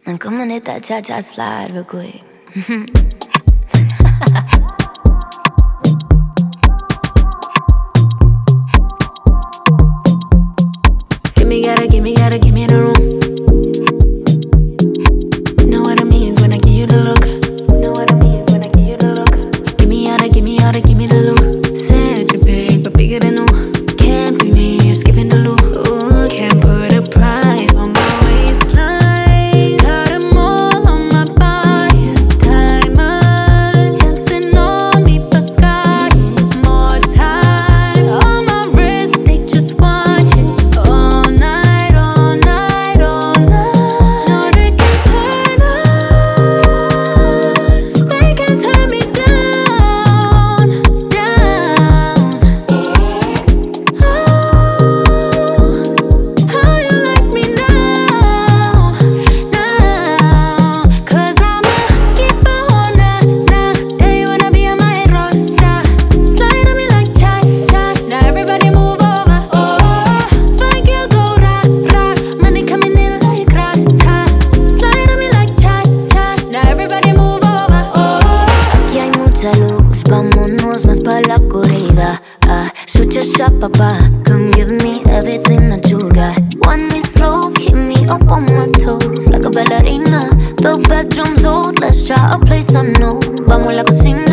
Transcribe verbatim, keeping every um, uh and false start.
Man, come on, hit that cha-cha slide real quick. Gimme, gotta, gimme, gotta, gimme the room. Know what I mean when I give you the look. Know what I mean when I give you the look. Gimme, gotta, gimme, gotta, gimme the look. Said you're big, but bigger than no. Can't be me, it's giving the look. Ooh, can't put a price on my waistline. Got a more on my body. Diamond dancing on me, Bacardi. More time on my wrist, they just watch it. All night, all night, all night. No, they can turn us. They can turn me down, down. Oh, how you like me now, now? Cause I'ma keep on now, now. Tell you wanna be on my roster. Slide on me like cha-cha. Now everybody move over. Oh, fine girl go rah, rah. Money coming in like rata. Slide on me like cha-cha. Now everybody move over. Oh, aquí hay mucha luz, vámonos más pa' la corrida. Ah, shoot your shot, papa. Come give me everything that you got. Want me slow, keep me up on my toes like a ballerina. The bedroom's old, let's try a place unknown. Vamos a la cocina.